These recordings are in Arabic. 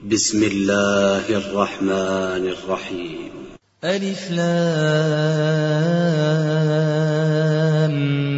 بسم الله الرحمن الرحيم. ألف لام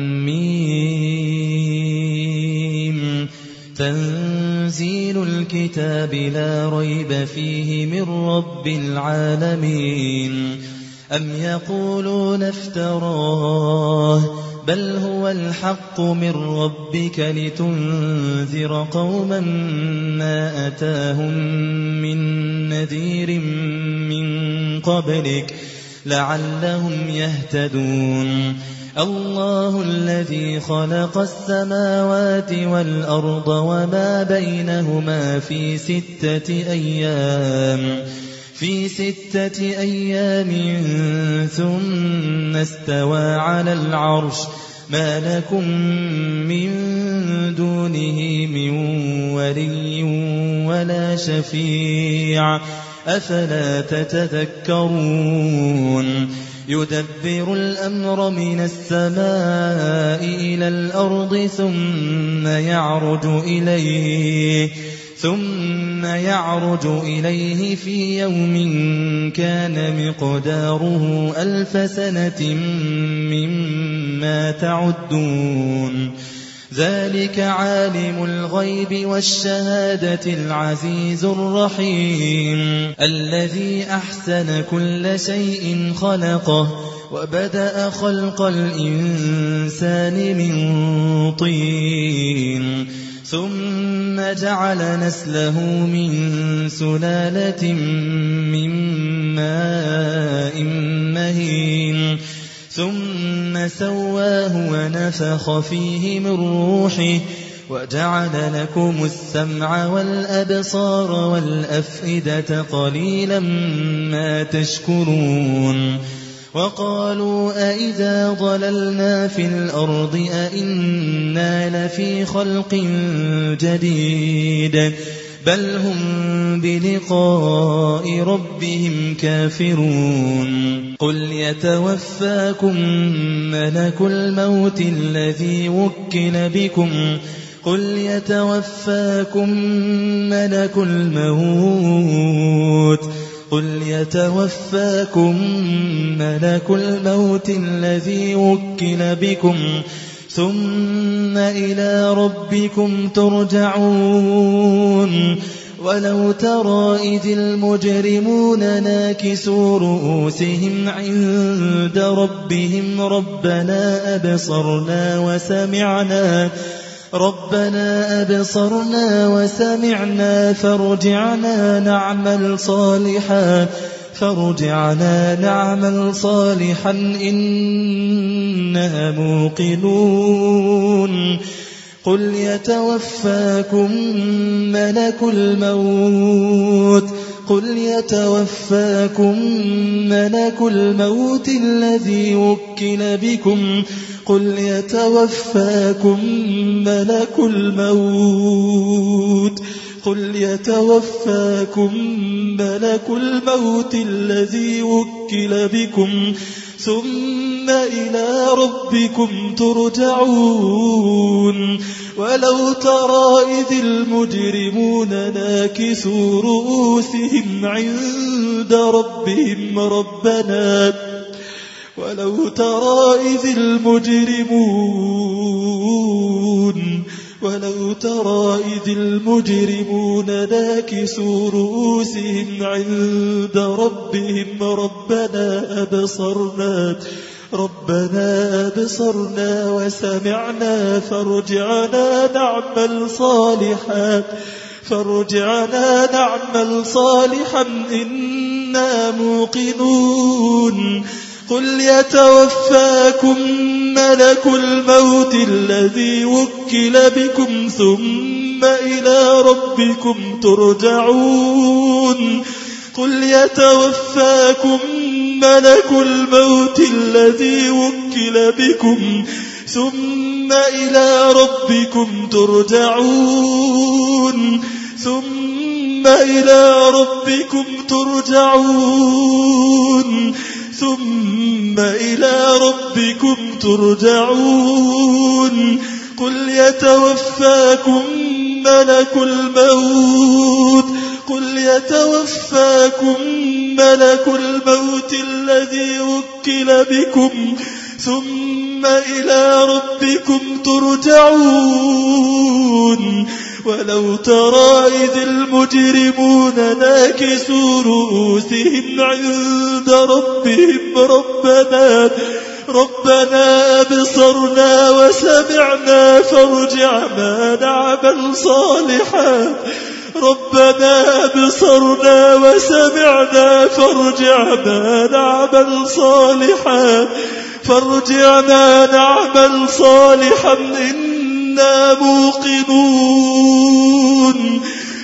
ميم. تنزيل الكتاب لا ريب فيه من رب العالمين. أم يقولون افتراه بل هو الحق من ربك لتنذر قوما ما أتاهم من نذير من قبلك لعلهم يهتدون. الله الذي خلق السماوات والأرض وما بينهما في 6 أيام ثم استوى على العرش ما لكم من دونه من ولي ولا شفيع أفلا تتذكرون. يدبر الأمر من السماء إلى الأرض ثم يعرج إليه في يوم كان مقداره 1000 سنة مما تعدون. ذلك عالم الغيب والشهادة العزيز الرحيم الذي أحسن كل شيء خلقه وبدأ خلق الإنسان من طين ثم جعل نسله من سلالة من ماء مهين ثم سواه ونفخ فيه من روحه وجعل لكم السمع والأبصار والأفئدة قليلا ما تشكرون. وقالوا أئذا ضللنا في الأرض أئنا لفي خلق جديد بل هم بلقاء ربهم كافرون. قل يتوفاكم ملك الموت الذي وكل بكم ثم إلى ربكم ترجعون. ولو ترى إذ المجرمون ناكسوا رؤوسهم عند ربهم ربنا أبصرنا وسمعنا فارجعنا نعمل صالحا إنا موقنون. قل يتوفاكم ملك الموت الذي وكل بكم ثم إلى ربكم ترجعون. ولو ترى إذ المجرمون ناكسوا رؤوسهم عند ربهم ربنا أبصرنا وسمعنا فارجعنا نعمل صالحا إنا موقنون. قل يتوفاكم ملك الموت الذي وكل بكم ثم إلى ربكم ترجعون. قل يتوفاكم ملك الموت يتوفاكم ملك الموت الذي وكل بكم ثم إلى ربكم ترجعون ولو ترى إذ المجرمون ناكسوا رؤوسهم عند ربهم ربنا أبصرنا وسمعنا فارجعنا نعمل صالحا ربنا أبصرنا وسمعنا فارجعنا نعمل صالحا إنا موقنون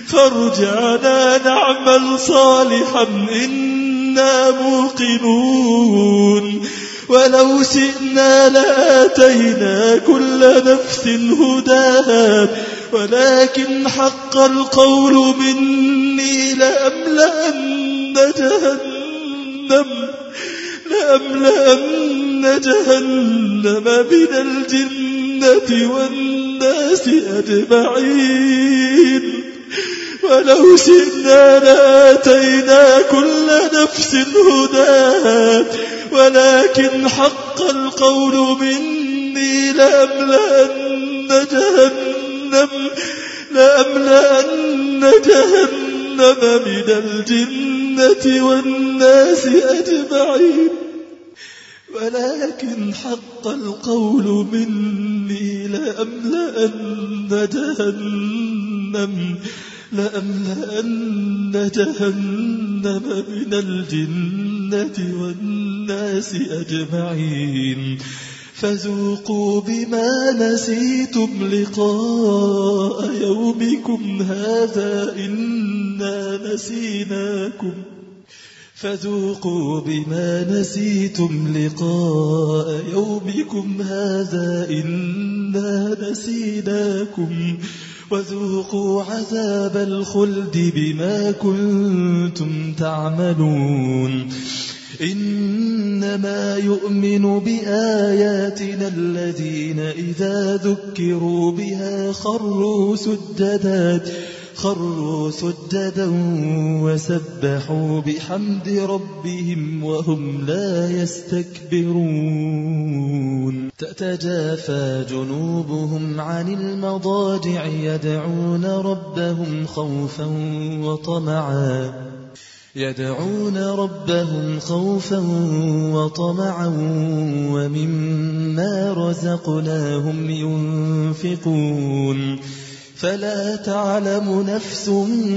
ولو شئنا لآتينا كل نفس هداها ولكن حق القول مني لأملأن جهنم من الجنة والناس أجمعين ولو شئنا لآتينا كل نفس هداها ولكن حق القول مني لأملأن جهنم من الجنة والناس أجمعين ولكن حق القول مني لأملأن جهنم من الجنة والناس أجمعين فذوقوا بما نسيتم لقاء يومكم هذا إنا نسيناكم وذوقوا عذاب الخلد بما كنتم تعملون إنما يؤمن بآياتنا الذين إذا ذكروا بها خروا سجدا وسبحوا بحمد ربهم وهم لا يستكبرون تتجافى جنوبهم عن المضاجع يدعون ربهم خوفا وطمعا ومما رزقناهم ينفقون فلا تعلم نفس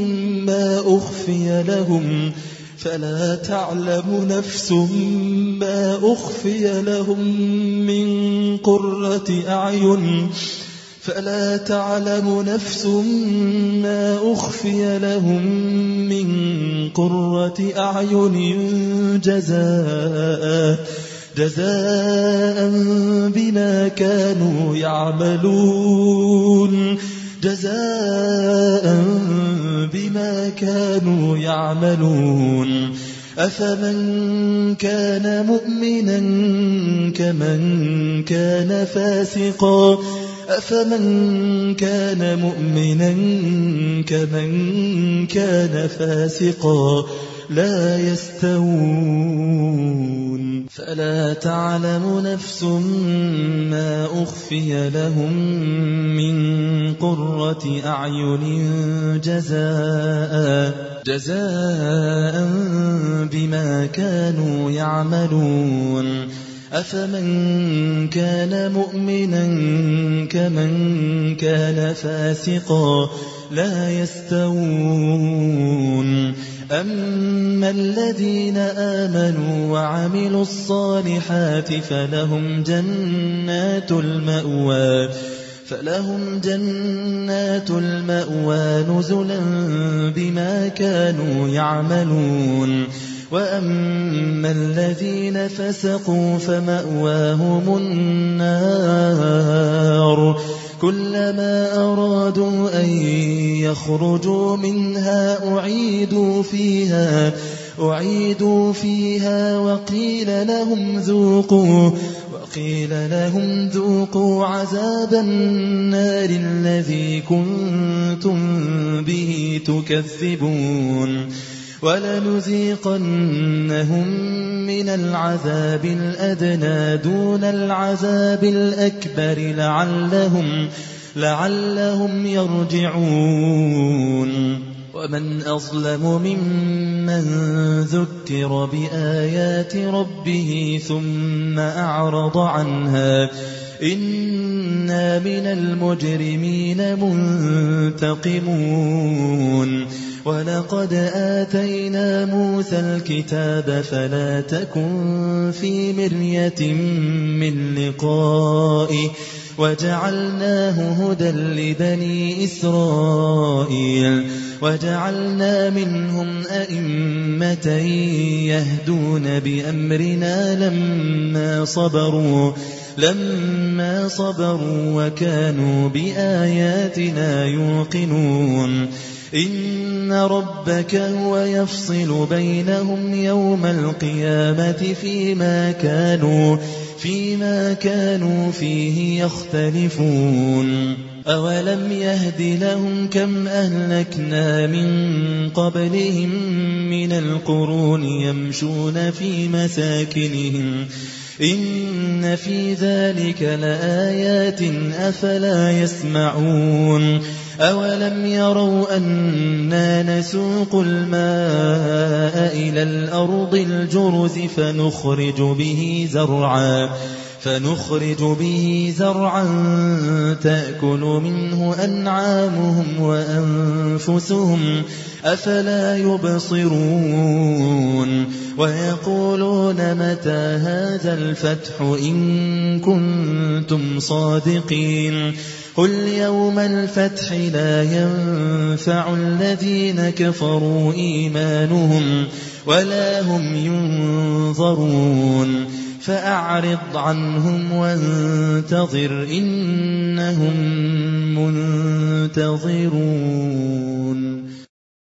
ما أخفي لهم من قرة أعين جزاء بما كانوا يعملون أفمن كان مؤمنا كمن كان فاسقا لا يستوون فلا تعلم نفس ما أخفي لهم من قرة أعين جزاء بما كانوا يعملون أفمن كان مؤمنا كمن كان فاسقا لا يستوون أما الذين آمنوا وعملوا الصالحات فلهم جنات المأوى نزلا بما كانوا يعملون وأما الذين فسقوا فمأواهم النار كلما أرادوا أن يخرجوا منها أعيدوا فيها وقيل وقيل لهم ذوقوا عذاب النار الذي كنتم به تكذبون ولنذيقنهم من العذاب الأدنى دون العذاب الأكبر لعلهم يرجعون ومن أظلم ممن ذكر بآيات ربه ثم أعرض عنها إنا من المجرمين منتقمون ولقد آتينا موسى الكتاب فلا تكن في مرية من لقائه وجعلناه هدى لبني إسرائيل وجعلنا منهم أئمة يهدون بأمرنا لما صبروا وكانوا بآياتنا يوقنون إن ربك هو يفصل بينهم يوم القيامة فيما كانوا فيه يختلفون أولم يهد لهم كم أهلكنا من قبلهم من القرون يمشون في مساكنهم إن في ذلك لآيات أفلا يسمعون أولم يروا أنا نسوق الماء إلى الأرض الجرز فنخرج به زرعا تأكل منه أنعامهم وأنفسهم أفلا يبصرون ويقولون متى هذا الفتح إن كنتم صادقين قل يوم الفتح لا ينفع الذين كفروا إيمانهم ولا هم ينظرون فأعرض عنهم وانتظر إنهم منتظرون